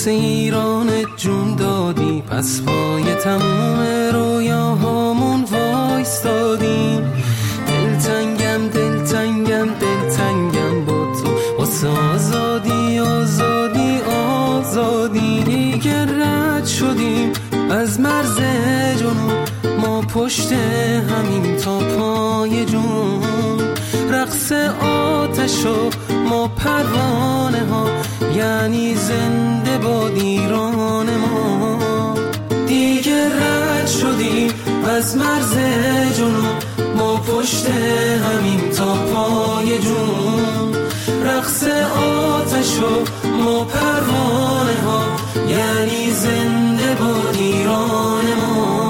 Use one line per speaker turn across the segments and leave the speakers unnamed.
واسه ایران جون دادی، پس پای تموم رویاهامون وایستادیم. دلتنگم دلتنگم دلتنگم با تو، واسه آزادی آزادی آزادی. دیگه رد شدیم از مرز جنون، ما پشت همین تا پای جون. رقص آتش و ما پروانه ها، یعنی زنده باد ایران ما. دیگه رد شدیم از مرز جنون، ما پشت همین تا پای جون. رقص آتش و ما پروانه ها، یعنی زنده باد ایران ما.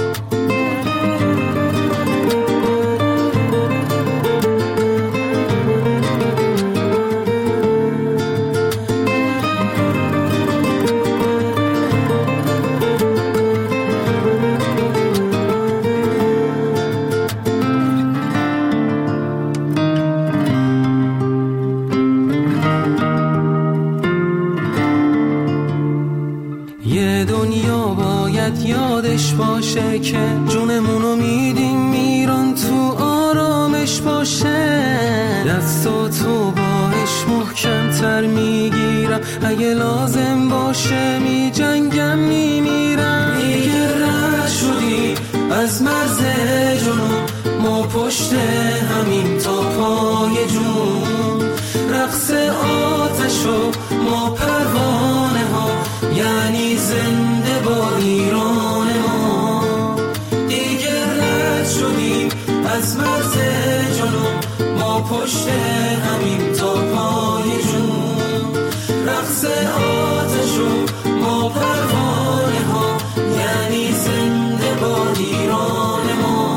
یادش باشه که جونمونو میدیم ایران تو آرامش باشه. دستاتو باش محکم‌تر میگیرم، اگه لازم باشه میجنگم میمیرم. دیگه رد شدی از مرز جنون، ما پشت همین تا پای جون. رقص آتش و ما پروانه ها، یعنی زنده با ایران ما. دیگه رد شدیم از مرز جنون، ما پشت همین تا پای جون. رقص آتش و ما پروانه ها، یعنی زنده با ایران ما.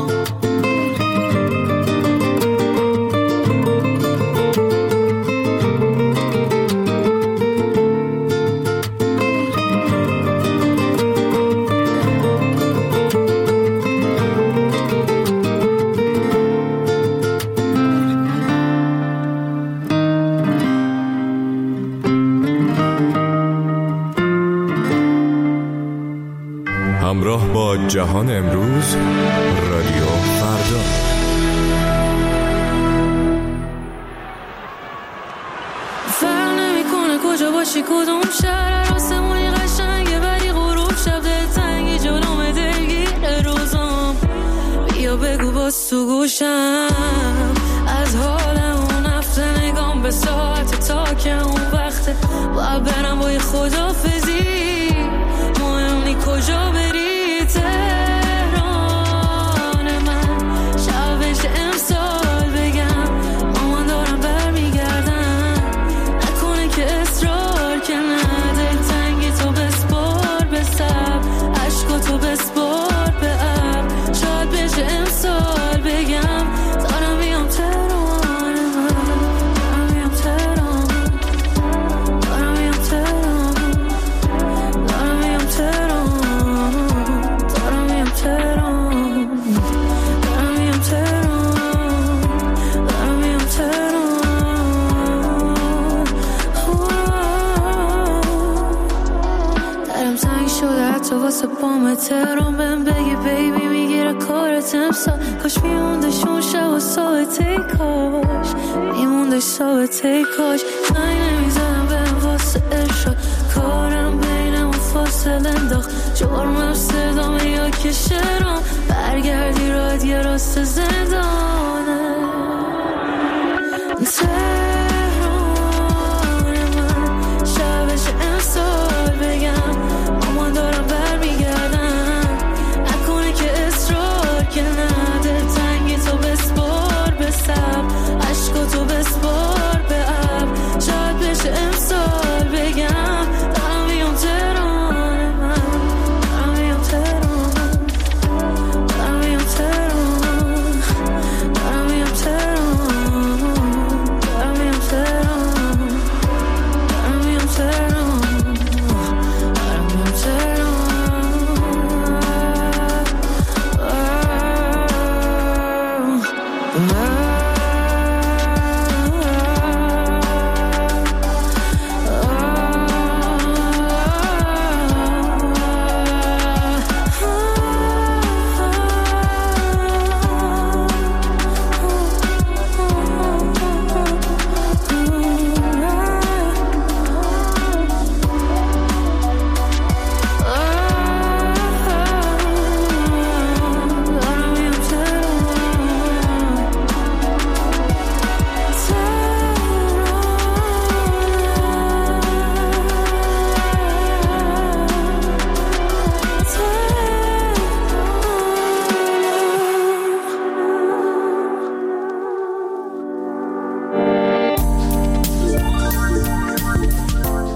همراه با جهان امروز، رادیو فردا.
فرق نمی‌کنه کجا باشی کدوم شهر، آسمونی قشنگه ولی غروب شب دلتنگی جلوم دلگیر روزام. بیا بگو باز تو گوشم از حالم، اون هفته نگام به ساعت تا که اون وقته باید برم با یه خدافزی. مهم نی کجا بری، تهران من شبش امسال بگم مامان دارم برمیگردم. نکنه که اصرار که نه، دلتنگی تو بسپار به سب، عشق تو بسپار به اب. شاید بشه امسال بگم دارم میام تهران من، دارم میام تهران، دارم میام تهران، دارم میام تهران، دارم میام تهران، دارم میام تهران، دارم میام تهران. درم تنگ شده حتی واسه پام تهران، بهم بگی بیبی میگیره کارت امسال. کاش میموندش اون شب و ثابته، کاش میموندش ثابته، کاش زنگ نمیزدم بهم واسه ارشاد. کارم بینمون فاصله انداخت، جرمم صدامه یا که شرام. برگردی راد یه راست زندانه، تهران من شبش امسال بگم مامان دارم برمیگردم. نکنه که اصرار که نه، دلتنگی تو بسپار به سب، عشق تو بسپار به اب. شاید بشه امسال بگم دارم میام تهران من، دارم میام تهران، دارم میام تهران، دارم میام تهران.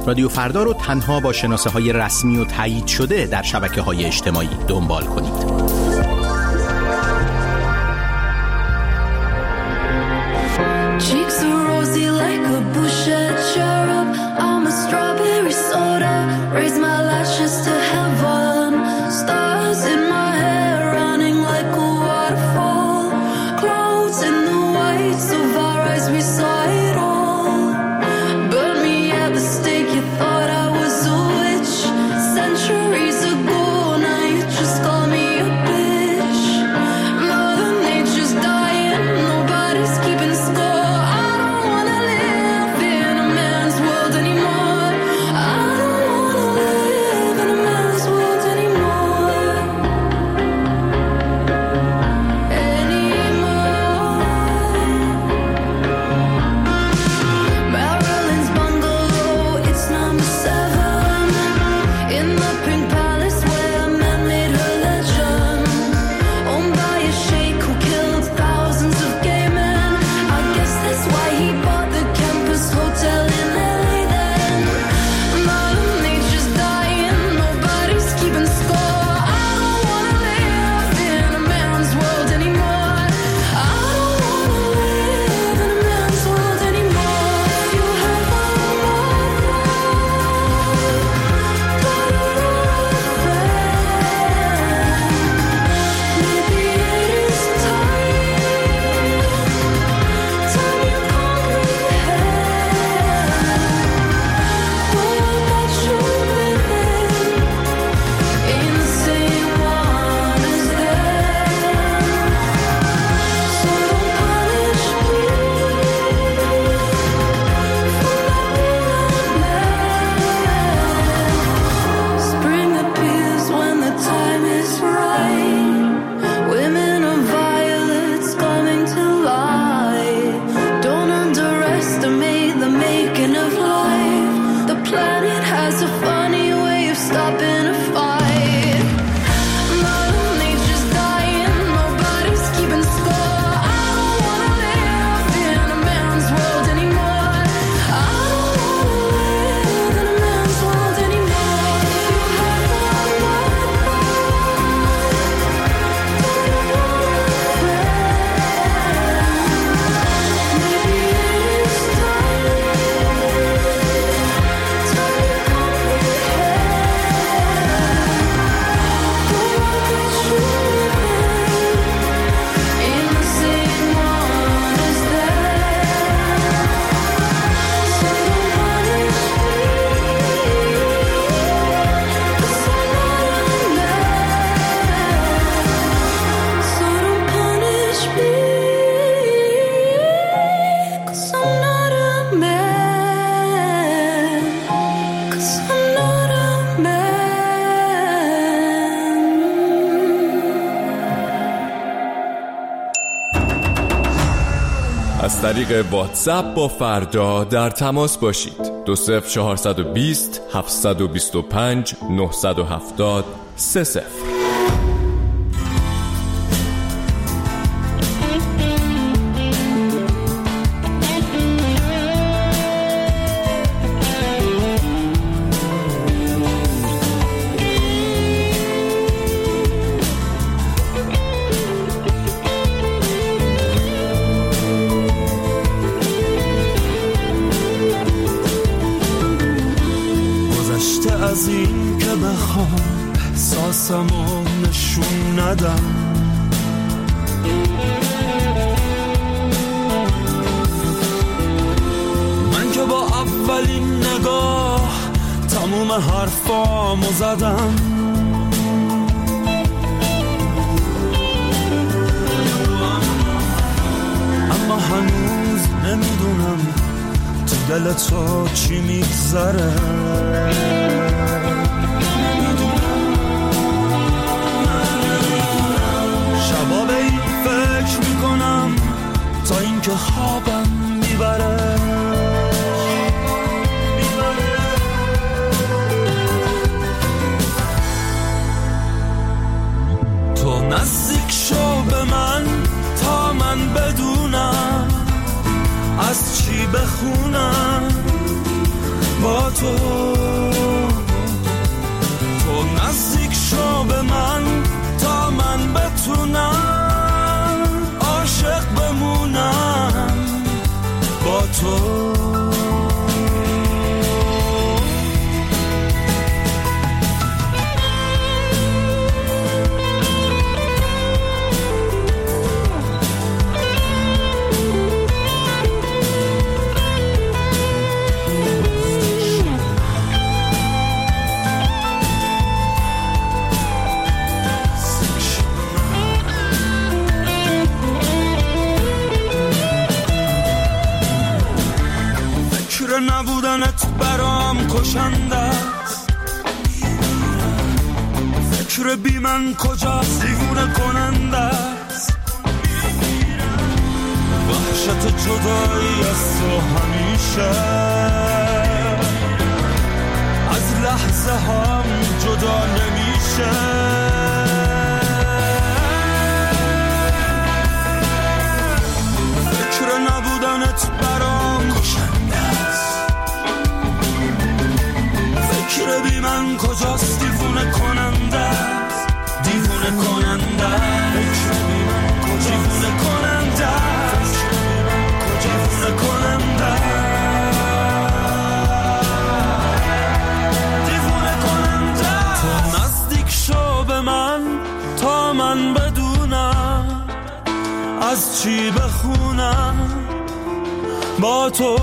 رادیو فردا رو تنها با شناسه‌های رسمی و تایید شده در شبکه‌های اجتماعی دنبال کنید.
از طریق واتساپ با فردا در تماس باشید. 20420 725 970 30.
از این که بخوام احساسمو نشون ندم، من که با اولین نگاه تموم حرفامو زدم، اما هنوز نمیدونم تو دل تو چی میگذره. شبا به این فکر میکنم تا اینکه خوابم میبره. تو نزدیک شو به من تا من بدونم از چی بخونم، با تو نزدیک شو به من تا من بتونم عاشق بمونم با تو. نبودنت برام کشنده است، فکر بی من کجاست دیوونه کننده است، وحشت جدایی از تو همیشه از لحظه هم جدا نمیشه. فکر نبودنت برام کشنده است، فکر بی من کجاست دیوونه کننده است، دیوونه کننده است، فکر بی من کجاست دیوونه کننده است، دیوونه کننده است، دیوونه کننده است. تو نزدیک شو به من تا من بدونم از چی بخونم با تو.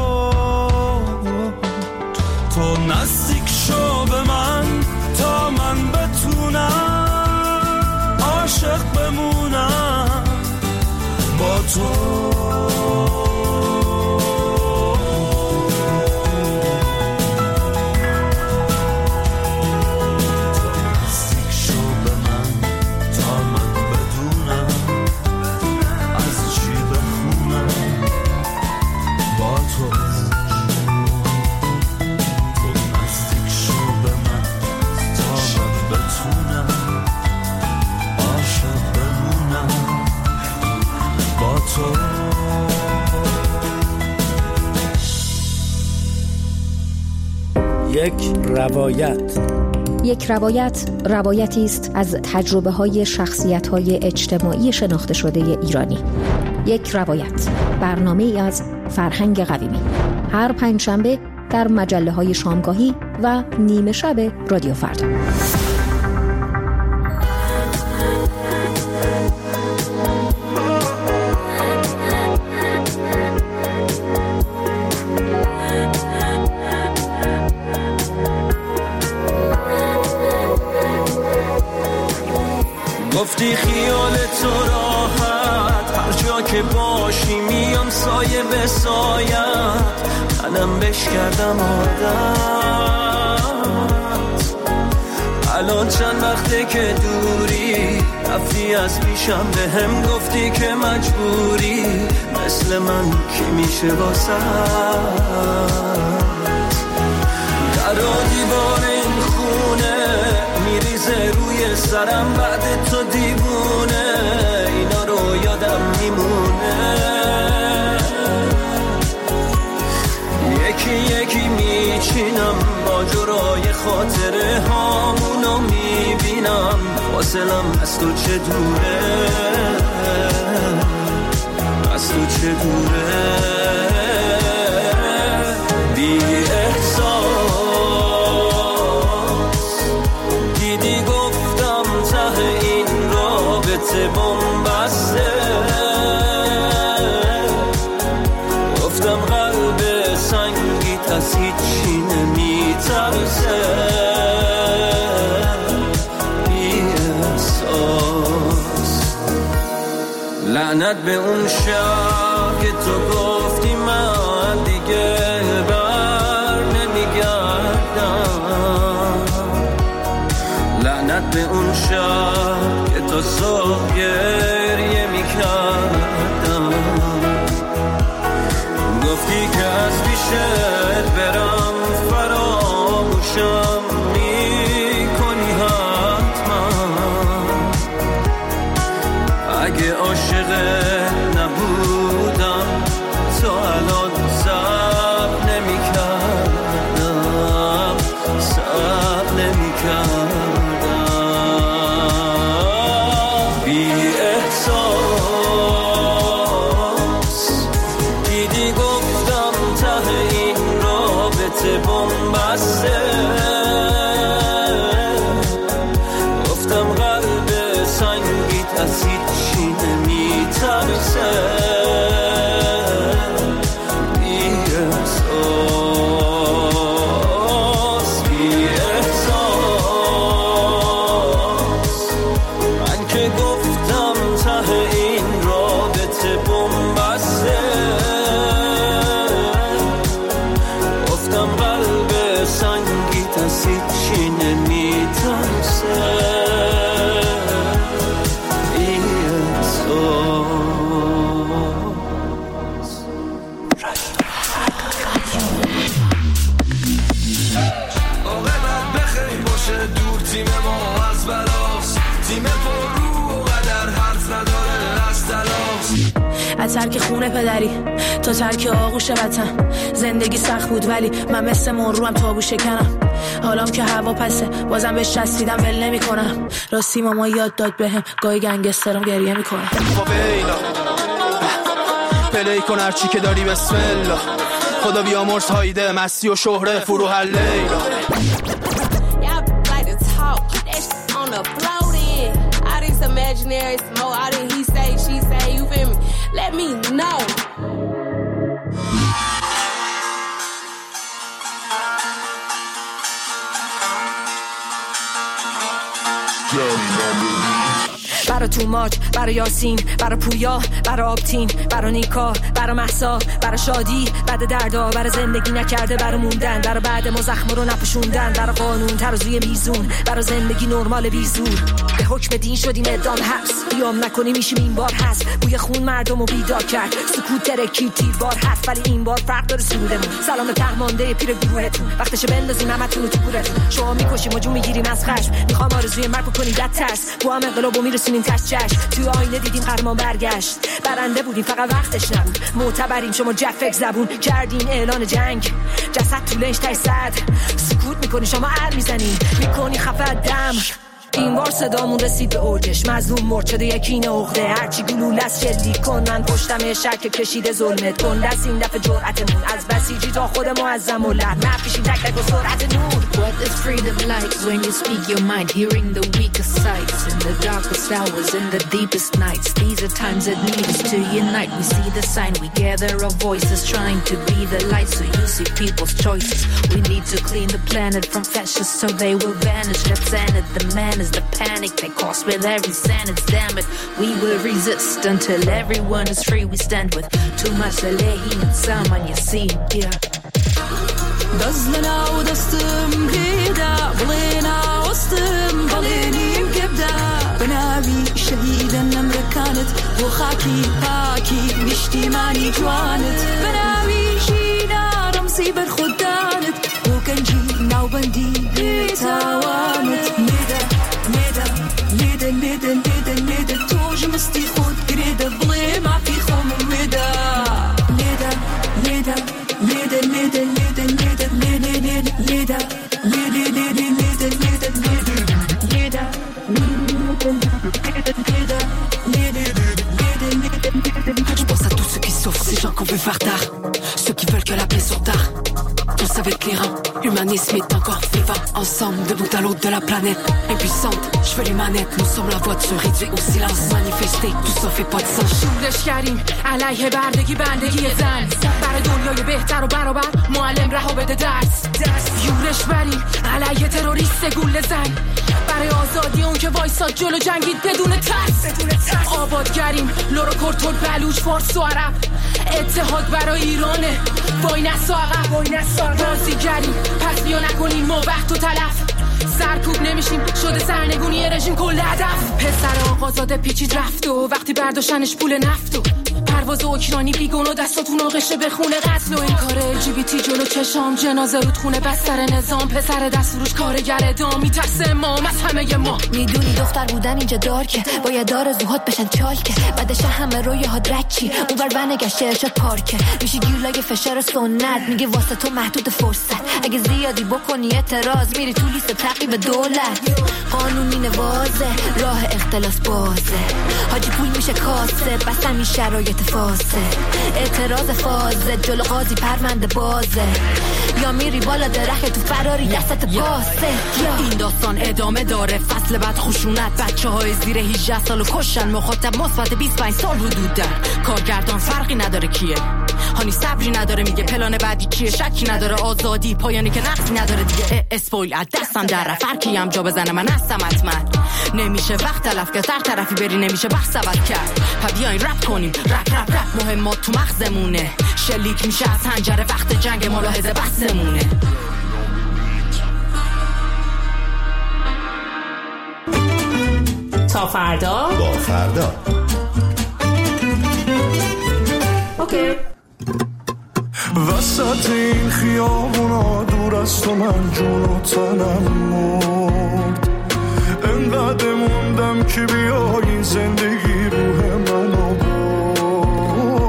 تو نزدیک شو به من تا من بتونم عاشق بمونم با تو.
یک روایت روایتی است از تجربه‌های شخصیت‌های اجتماعی شناخته شده ایرانی. یک روایت، برنامه‌ای از فرهنگ قویمی، هر پنجشنبه در مجله‌های شامگاهی و نیمه شب رادیو فردا.
گفتی خیال تو راحت هر جا که باشی میام سایه به سایت، تنم بش کردم عادت. الان چند وقته که دوری رفتی از پیشم، به هم گفتی که مجبوری مثل من کی میشه واسه در دیوار این خونه میریزه روی سرم بعد تو دیوونه، اینا رو یادم میمونه. یکی یکی میچینم با جرای خاطره هامونو میبینم، فاصلم از تو چه دوره، از تو چه دوره. بی احساس دیدی گفتم ته این رابطه بنبسته، گفتم قلب سنگیت از هیچی نمیترسه. بی احساس لعنت به اون شب که تو گفتی من دیگه بر نمیگردم، لعنت به اون شب که تو صبح گریه میکردم، گفتی که از پیشت برم فراموشم میکنی حتما، اگه عاشقت نبودم تو الان صبر نمیکردم.
از ترک خونه پدری تا ترک آغوش وطن. زندگی سخت بود ولی من مثل مروم تابو شکنم. حالام که هوا پسه بازم بهش چسبیدم ول نمی کنم. راستی ماما یاد داد بهم گاهی گنگسترم گریه میکنم.
پلی کن هرچی که داری بسم الله. خدا بیامرز هایده مستی و شهره فروح اللیلا.
Imaginary smoke, all that he say, she say, you feel me? Let me know.
برا تو ماج، برا یاسین، برا پویا، برا آبتین، برا نیکا، برا محسا، برا شادی، بعد دردا، برا زندگی نکرده، برا موندن، برا بعد ما زخم رو نپوشوندن، برا قانون ترازوی میزون، برا زندگی نرمال بیزور. به حکم دین شدیم اعدام حبس، قیام نکنی میشیم این بار هست. بوی خون مردم رو بیدار کرد، سکوت ترکی تیر بار هست، ولی این بار فرق داره سودمون. سلام تهمانده پیر گروهتون، وقتشه بندازیم همتون رو تو گورتون. شما میکشیم و جون میگیریم از خشم، میخوام آرزوی مرگ بکنیم در ترس. با هم انقلابو میرسونیم تشجش. تو آینه دیدیم قهرمان برگشت، برنده بودیم فقط وقتش نبود. معتبریم شما جفک زبون کردین اعلان جنگ. جسد تو لنج تای صد، سکوت میکنی شما عر میزنی، میکنی خفه دم. این بار صدامون رسید به اوجش، مظلوم مرد شده یکی عقده. هرچی گلوله است جدی کن، من پشتم شک کشیده ظلمت کن. دست این دفعه جرأتمون از بسیجی تا خود معظم و لحن نپیشیم تک تک و سرعت نور.
What is freedom like when you speak your mind, hearing the weakest sides in the darkest hours, in the deepest nights? These are times that need us to unite. We see the sign, we gather our voices, trying to be the light so you see people's choices. We need to clean the planet from fascists so they will vanish. Let's end it, the man is the panic they cause with every sentence. Damn it, we will resist until everyone is free. We stand with too much Alehi and someone you see, yeah.
دزلنا ودستم قيدا بلينا وسطم بليني كبدا بنابي شهيدا نمر كانت وخاكي باكي مشتماني جوانت بنابي شينا رمسي بالخدانت وكنجي نوبندي بتوامت ميدا ميدا ميدا ميدا ميدا ميدا توج مستي خود قريدا بلي ما في خوم ميدا ميدا ميدا ميدا ميدا ميدا
Je pense à tous ceux qui souffrent, ces gens qu'on veut faire tard, ceux qui veulent que la paix sur tard. Tous avec les reins, l'humanisme est encore vivant. Ensemble, de bout à l'autre de la planète, impuissante, je veux les manettes. Nous sommes la voix de se réduire au silence. Manifester, tout ça fait pas de sens.
شورش کردیم علیه بردگی بندگی زن، برای دنیای بهتر و برابر معلم رها بده درس. یورش بریم علیه تروریست گول زن، برای آزادی اون که وایساد جلو جنگید بدون ترس. آبادگریم لورو کرتور بلوچ فارس و عرب، اتحاد برای ایرانه وای نسا عقب. بازیگریم پس بیا نکنیم ما وقت و تلف، سرکوب نمیشیم شده سرنگونی رژیم کل هدف. پسر آقازاده پیچید رفت و وقتی برداشتنش پول نفت و پرواز اوکراینی بیگون و دستاتون آغشه به خونه قتل و این کار LGBT جلو چشام، جنازه رود خونه بستر نظام، پسر دست فروش کارگر ادام میترسه امام از همه ما.
میدونی دختر بودن اینجا دارکه، باید آرزوهات بشن چالکه، بعدش همه رویاهات رچی اونور بنگشته ارشاد پارکه. میشه گیرلای فشار سنت، میگه واسه تو محدود فرصت، اگه زیادی بکنی اعتراض میری تو لیست تعقیب دولت. قانون اینه واضح، راه اختلاس بازه، حاجی پول میشه کاسه، بس همین شرایط فاسه. اعتراض فازه جلو قاضی پرونده بازه، یا میری بالا درخت تو فراری دستت باسه.
این داستان ادامه داره، فصل بعد خشونت، بچه‌های زیر 18 سالو کشن، مخاطب مثبت 25 سال حدود دارن، کارگردان فرقی نداره کیه، هانی صبری نداره میگه پلان بعدی چیه، شکی نداره آزادی پایانی که نقصی نداره دیگه. اسپویل از دستم در رفت، هر کی هم جا بزنه من هستم حتما. نمیشه وقت تلف که سر طرفی بری، نمیشه بحث سبت کرد. پا بیاین رپ کنیم، رپ مهمات تو مغزمونه، شلیک میشه از حنجره وقت جنگ، ملاحظه بسمونه.
تا فردا
با فردا.
اوکی.
وسط این خیابونا دور از تو من جون و تنم مرد، انقدر موندم که بیای زندگی روح منو برد.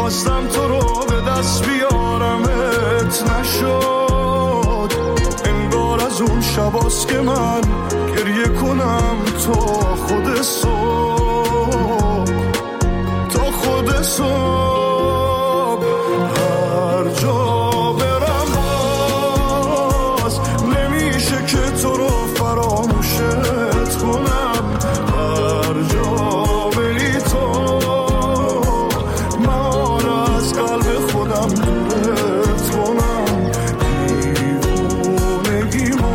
خواستم تو رو به دست بیارمت نشد، انگار از اون شباست که من گریه کنم تا خود صبح، تا خود صبح. هر جا برم باز نمیشه که تو رو فراموشت کنم، هر جا بری تو من از قلب خودم دورت کنم. دیوونگیمو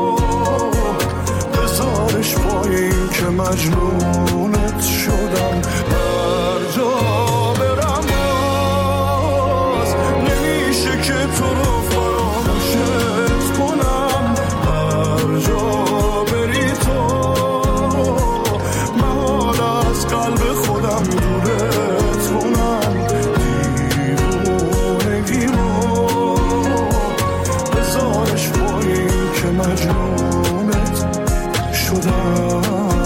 بذارش پایین که مجنونت شدم. هر جا برم باز نمیشه که تو رو فراموشت کنم، هر جا بری تو من از قلب خودم دورت کنم. دیوونگیمو بذارش پایین که مجنونت شدم.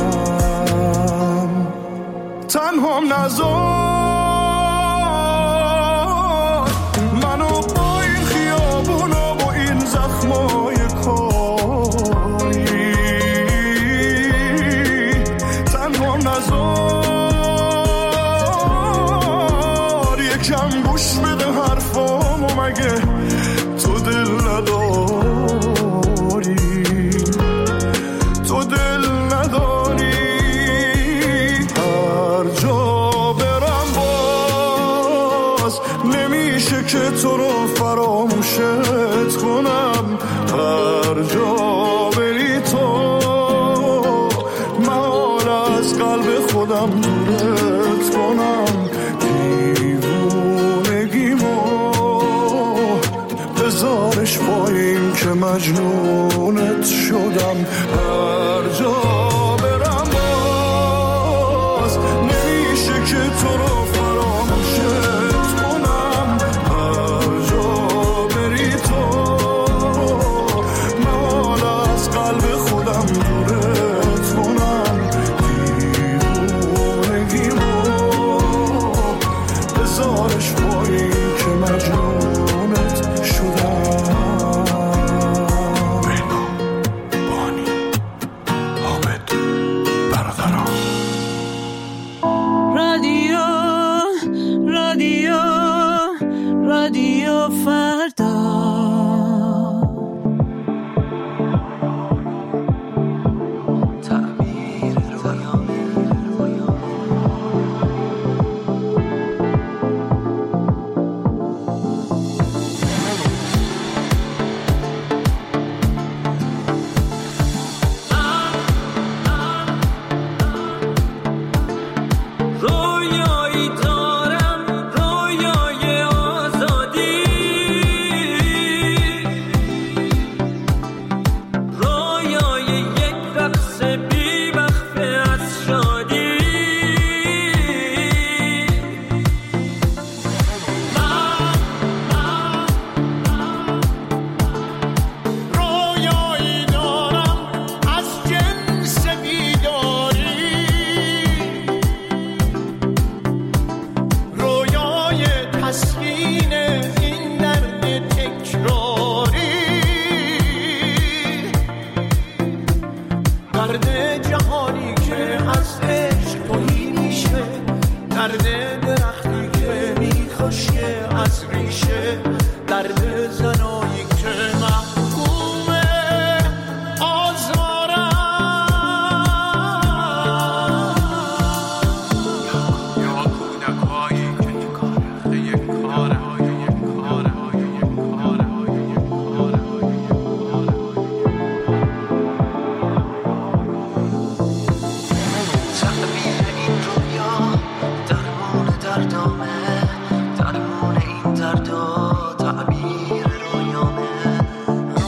تنهام نذار منو با این خیابونا و این زخمای کاری، تنهام نذار یکم گوش بده حرفامو، مگه تو دل نداری، تو دل نداری. هر جا برم باز نمیشه که تو رو فراموشت کنم، هر جا بری تو من از قلب خودم دورت کنم. دیوونگیمو بذارش پایین که مجنونت شدم. هر جا برم باز نمیشه که تو رو فراموشت کنم، هر جا بری تو من از قلب خودم دورت کنم. دیوونگیمو بذارش پایین که مجنونت شدم.
رادیو فردا تعبیر رویایی دارم، رویای آزادی، رویای یک رقص بی‌وقفه از شادی. رویایی دارم از جنس بیداری، رویای تسکین این درد تکراری، درد جهانی که از عشق تویی میشه، درد درختی که میخوشه از ریشه، درد زنایی که محکوم آزارن. یا کودکایی که تو کاره یک کاره تعبیر این رویا درمان دردامه، درمان این دردا تعبیر رویامه.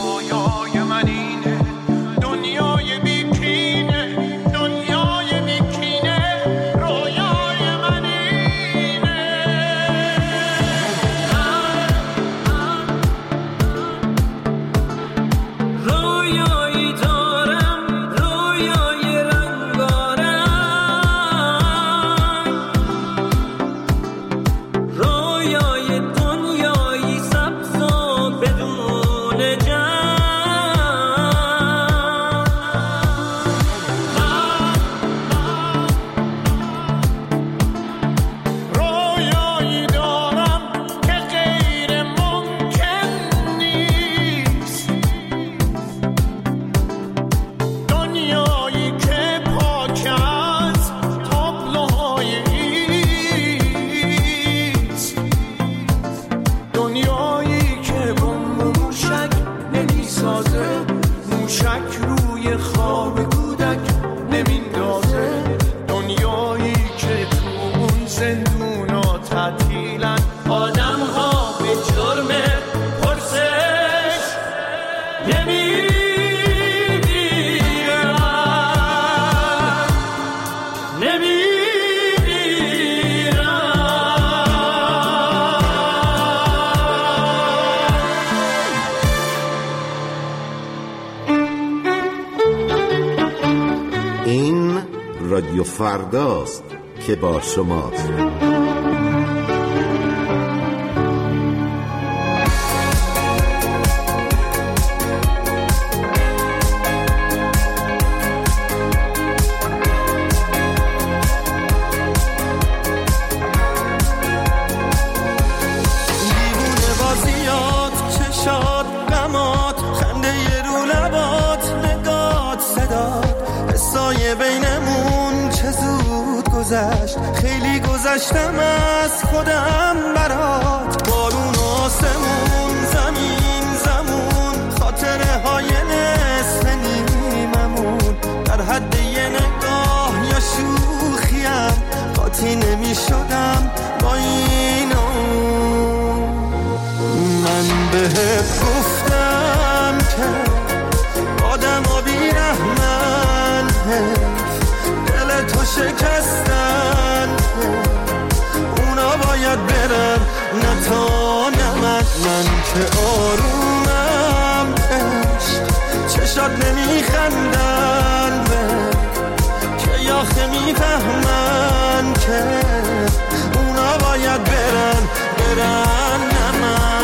رادیو فرداست که با شماست.
بینمون چه زود گذشت، خیلی گذشتم از خودم برات. بارون آسمون، زمین زمون، خاطره های نصف نیممون، در حد یه نگاه یا شوخیم قاطی نمی شدم با اینو. من بهت گفتم که آدم ها بیرحمن، دل تو شکستن، اونا باید برن نه تا نه من که آرومم عشق، چشات نمیخندن که یاخه میفهمن که اونا باید برن نه من.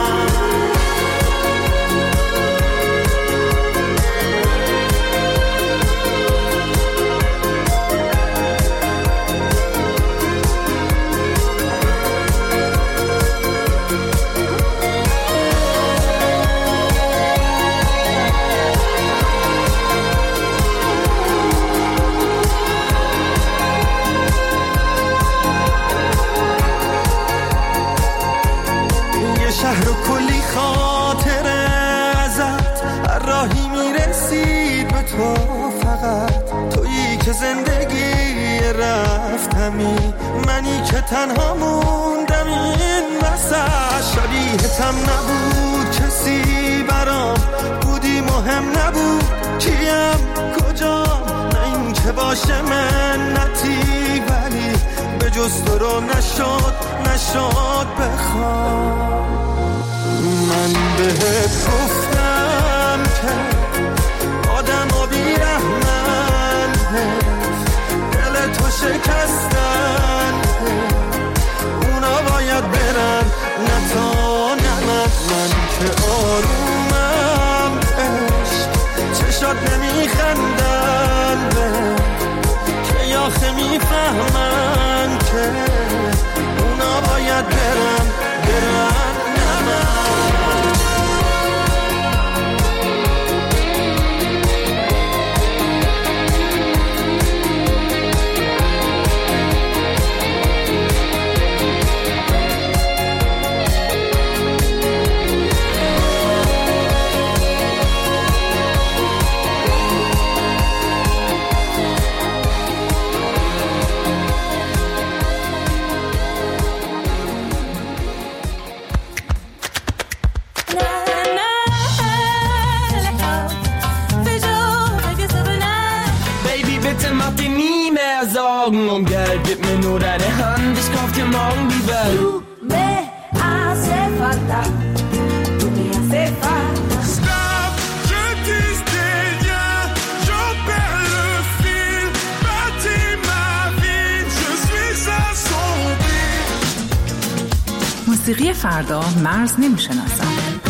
شهر و کلی خاطره ازت، هر راهی میرسید به تو، فقط تویی که زندگی رفتمی، منی که تنها موندم این وسط. شبیهتم نبود کسی برام، بودی مهم نبود کیم کجام، نه این که باشه منتی، ولی به جز تو رو نشد بخوام. من بهت گفتم که آدم ها بیرحمن، دل تو شکستن، اونا باید برن نه تا نه من که آرومم عشق، چشات نمیخندن که یاخه میفهمن که اونا باید برن نه من.
Und Geld, gib mir nur deine Hand, ich kauf dir morgen die Welt.
Du me hace falta, tu me hace falta.
Stop, je disais rien, j'en perds le fil, bâtis ma vie, je suis assombri.
موسیقی فردا مرز نمیشناسم.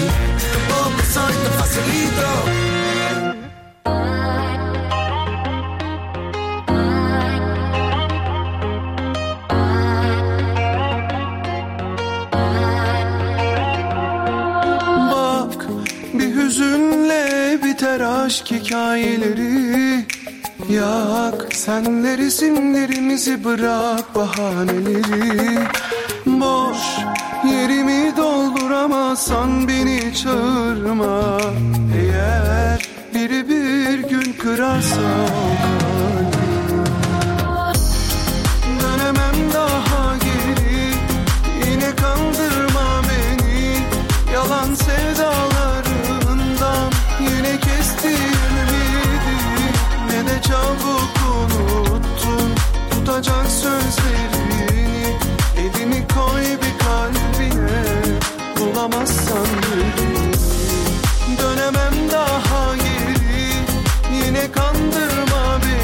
Aşk hikayeleri yak, senle resimlerimizi bırak, bahaneleri boş, yerimi dolduramazsan beni çağırma. Eğer biri bir gün kırarsa kalbimi, dönemem daha geri, yine kandırma beni, yalan sevdalarından yine kestim ümidi, ne de çabuk unuttun tutacak sözlerini. Elini koy bir kalbine, bulamazsan beni, dönemem daha geri, yine kandırma beni.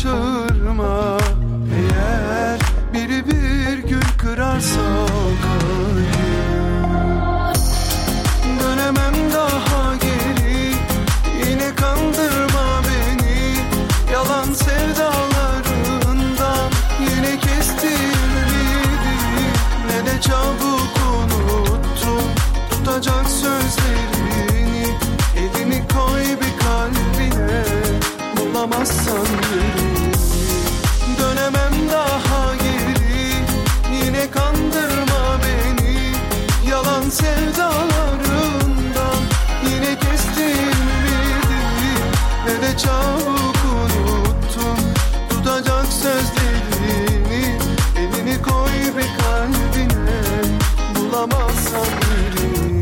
şaşırma. Eğer biri bir gün kırarsa kalbimi, dönemem daha geri. Yine kandırma beni yalan sevdalarından. Yine kestim ümidi, ne de çabuk unuttum tutacak sözlerini. Elini koy bir kalbine, bulamazsan beni. Dönemem daha geri, yine kandırma beni yalan sevdalarından. Yine kestim ümidi, ne de çabuk unuttum tutacak sözlerini. Elini koy bir kalbine, bulamazsan birimi.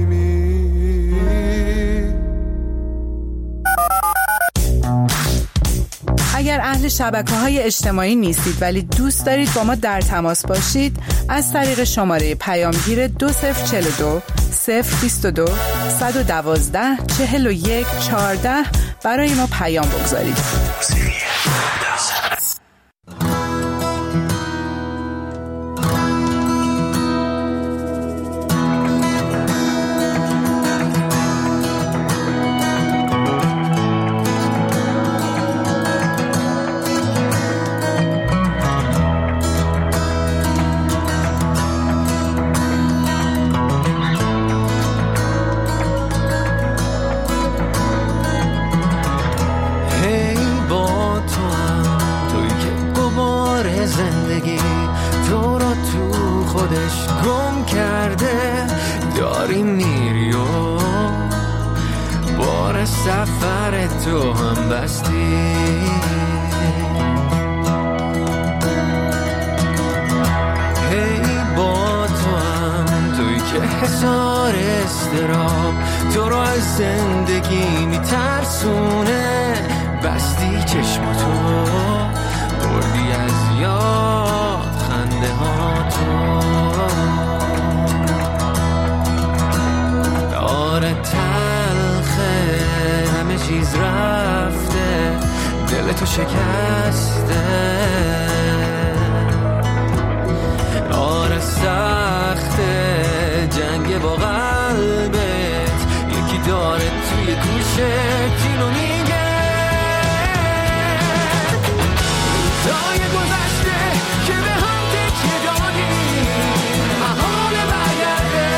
اگر اهل شبکه‌های اجتماعی نیستید ولی دوست دارید با ما در تماس باشید، از طریق شماره پیامگیر 2042 022 112 41 14 برای ما پیام بگذارید.
سفر تو هم بستی، هی با تو هم توی که حصار استراب تو رو از زندگی میترسونه. بستی چشماتو بردی از یاد خنده ها تو. آره همه چیز رفته، دل تو شکسته. آره سخته جنگ با قلبت، یکی داره توی گوشت اینو میگه. روزای گذشته که به هم تکیه دادیم محال برگرده.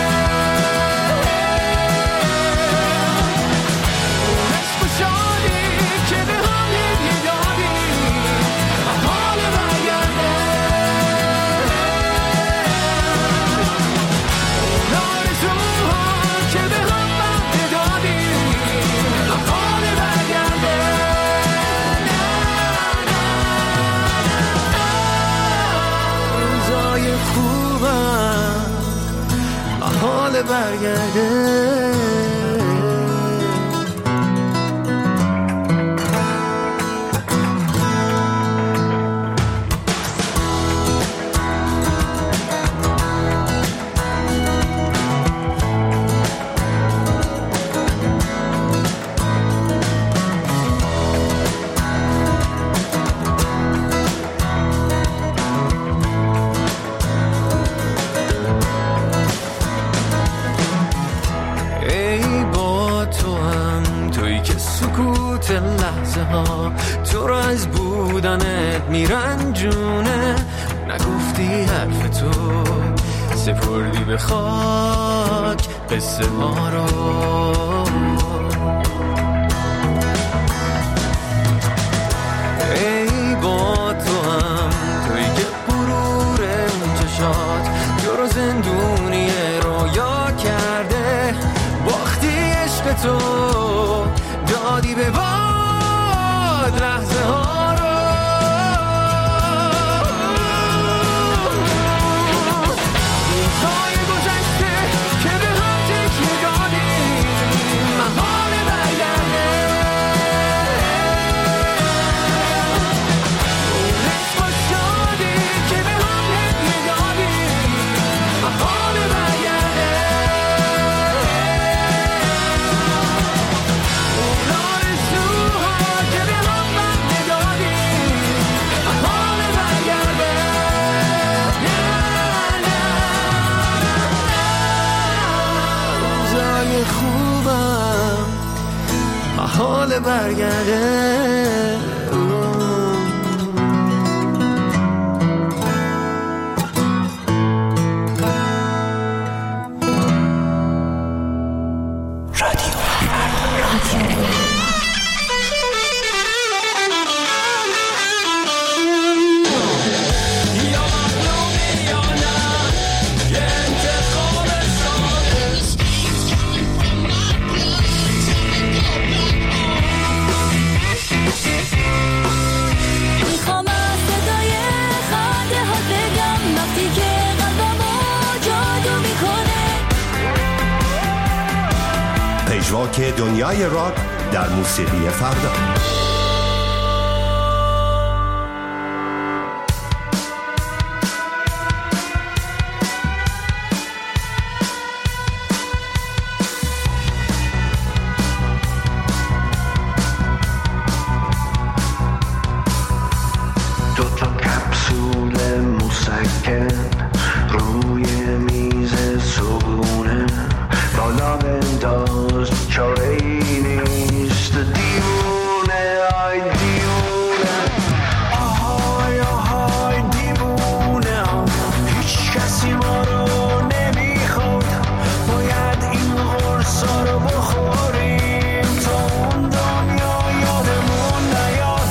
حال برگرده. لحظه ها تو رو از بودنت میرنجونه. نگفتی حرف تو، سپردی به خاک قصه ها رو. ای با تو هم توی که غرور اون چشات تو رو زندونی رویا کرده. باختی عشق تو، دادی به باد لحظه ها رو. روزهای گذشته که به هم تکیه دادیم محال برگرده. اون عشق و شادی که به هم هدیه دادیم محال برگرده. اون آرزو محال برگرده.
پژواک دنیای راک در موسیقی فردا.
دوتا کپسول مسکن روی میز صبحونه، بالا بنداز چاره ای نیست. دیوونه آی دیوونه، آهای آهای دیوونه، هیچ کسی ما رو نمیخواد، باید این قرصا رو بخوریم تا اون دنیا یادمون نیاد.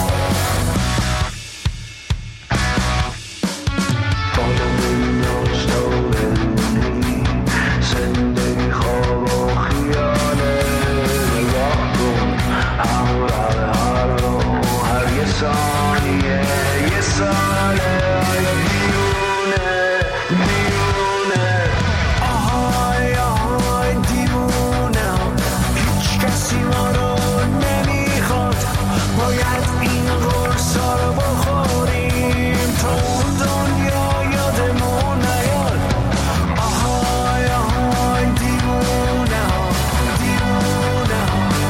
بالا بنداز تا ببینی زندگی خواب و خیاله، نگاه کن همراه هر رو هر یه ثانیه یه ساله. آیا دیوونه دیوونه، آهای آهای دیوونه، هیچ کسی ما رو نمیخواد، باید این قرصا رو بخوریم تا اون دنیا یادمون نیاد. آهای آهای دیوونه دیوونه،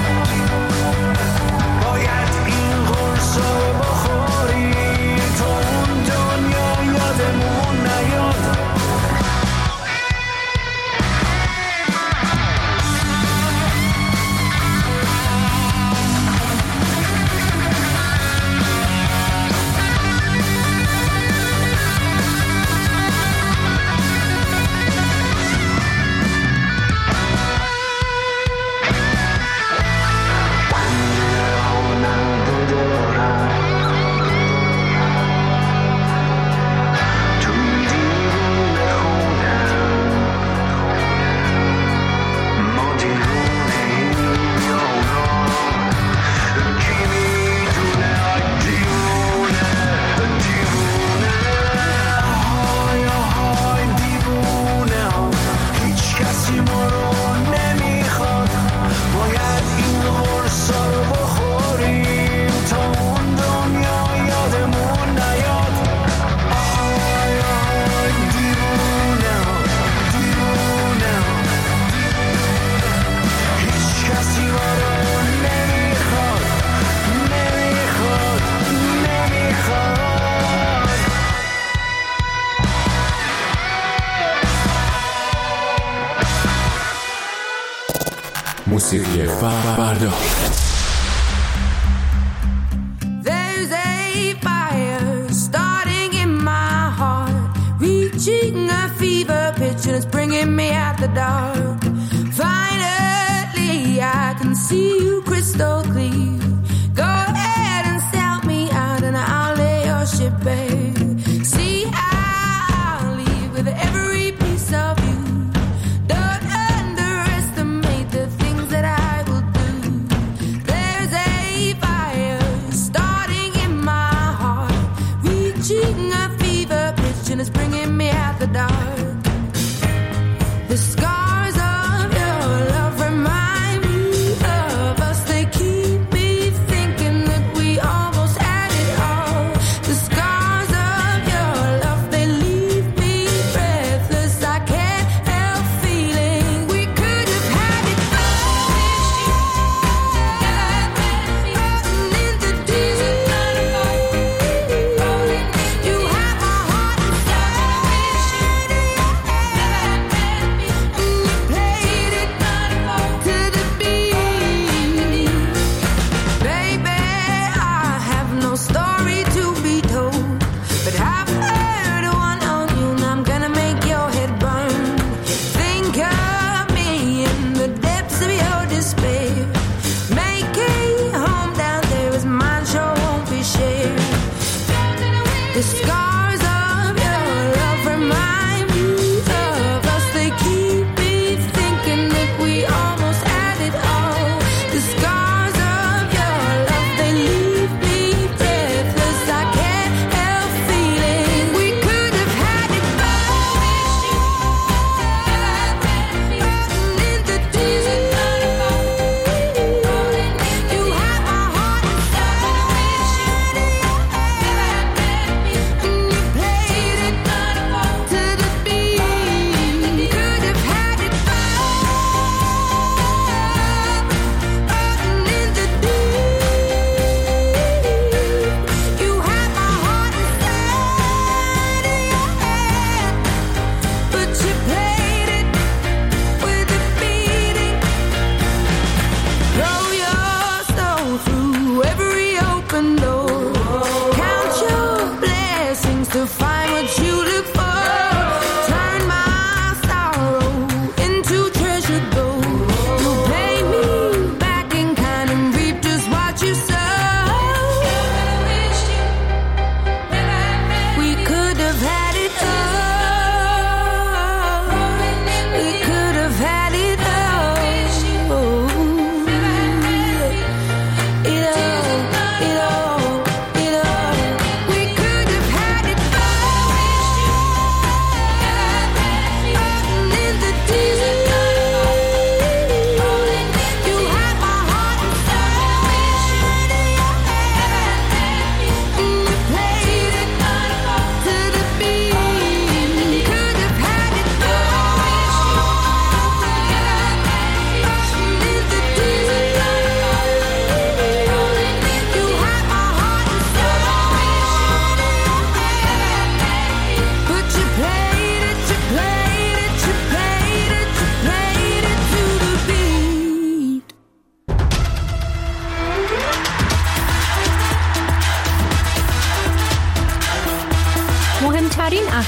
باید این قرصا رو بخوریم تا اون دنیا یادمون نیاد.
موسیقی فردا.
There's a fire starting in my heart, reaching a fever pitch and it's bringing me out the dark. Finally I can see you crystal clear. Go ahead and sell me out and I'll lay your ship bare. See I'll leave with every piece of you. Don't underestimate the things that I will do. There's a fire starting in my heart, reaching a fever pitch and it's bringing me out the dark. The scars of your love remind me of us.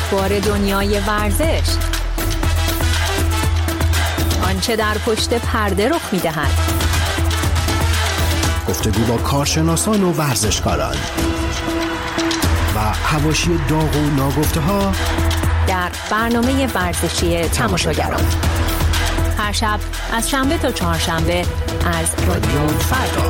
اخبار دنیای ورزش، آنچه در پشت پرده رخ می‌دهد،
گفتگو با کارشناسان و ورزشکاران و حواشی داغ و ناگفته‌ها
در برنامه ورزشی تماشاگران. هر شب از شنبه تا چهارشنبه از رادیو فردا.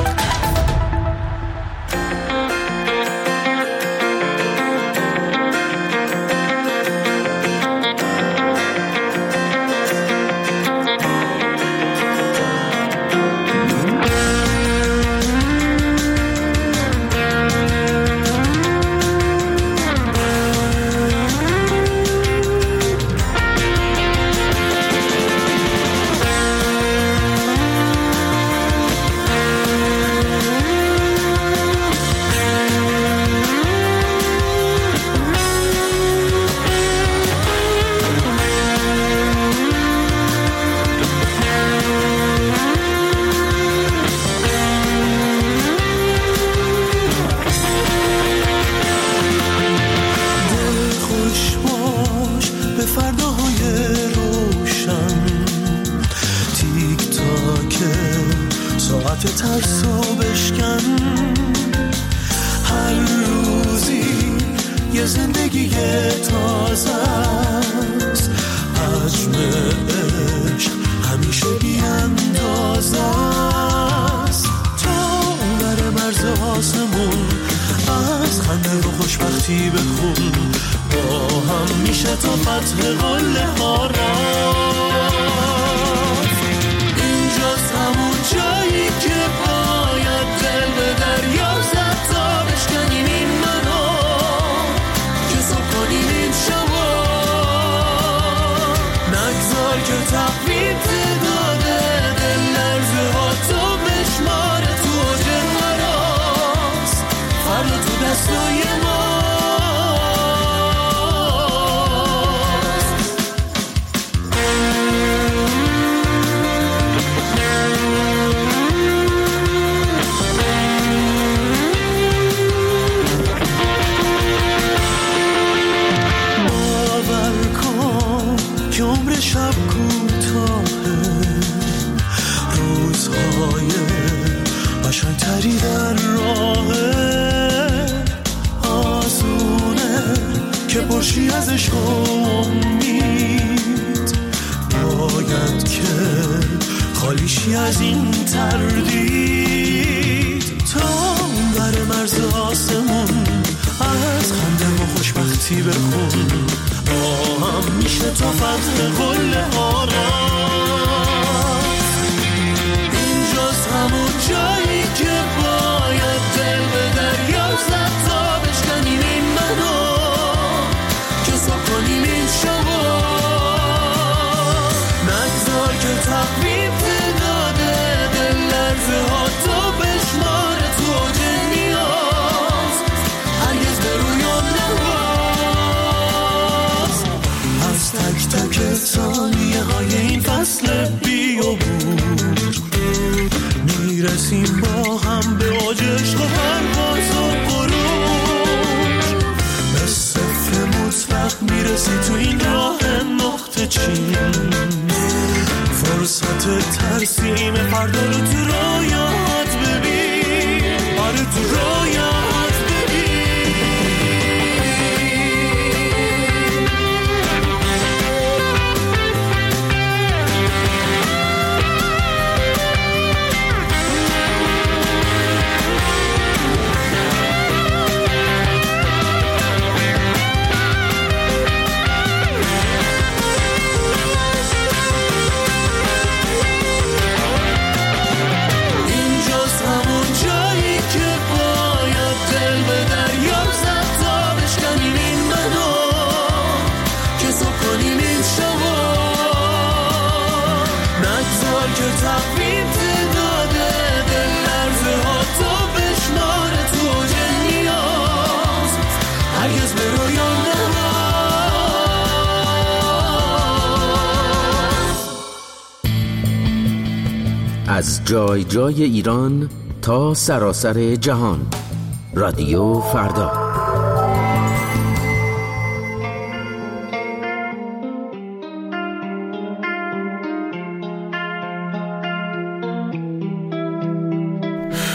از جای جای ایران تا سراسر جهان، رادیو فردا.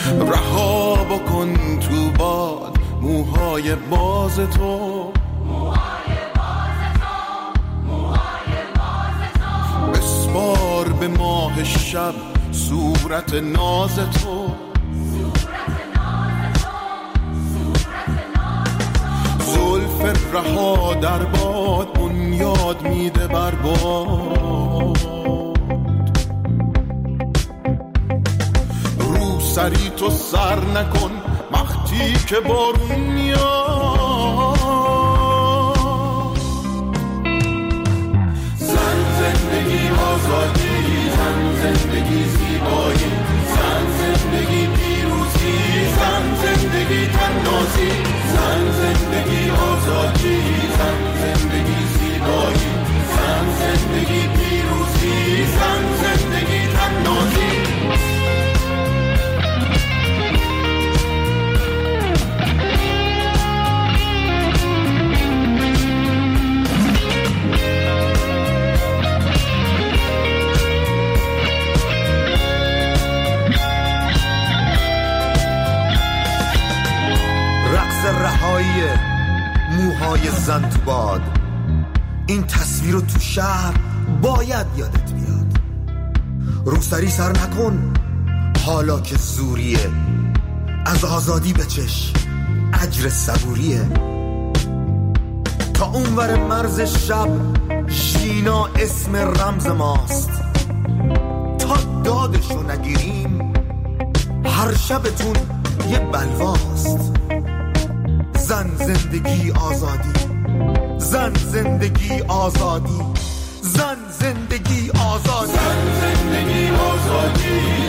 رها بکن تو باد موهای باز تو، بسپار به ماه شب صورت ناز تو، زلف رها در باد بنیاد میده بر باد، رو سری تو سر نکن وقتی که بارون میاد، زن زندگی آزادی، زن زندگی زیبایی، زن زندگی پیروزی، زن زندگی تنازی، زن زندگی آزادی، زن زندگی زیبایی، زن زندگی پیروزی، زن زندگی تنازی.
رهایی موهای زن تو باد، این تصویر رو تو شهر باید یادت بیاد. روسری سر نکن حالا که زوریه، از آزادی بچش اجر صبوریه. تا اونور مرز شب ژینا اسم رمز ماست، تا دادشو نگیریم هر شبتون یه بلواست. زن زندگی آزادی، زن زندگی آزادی، زن زندگی آزادی، زن زندگی آزادی،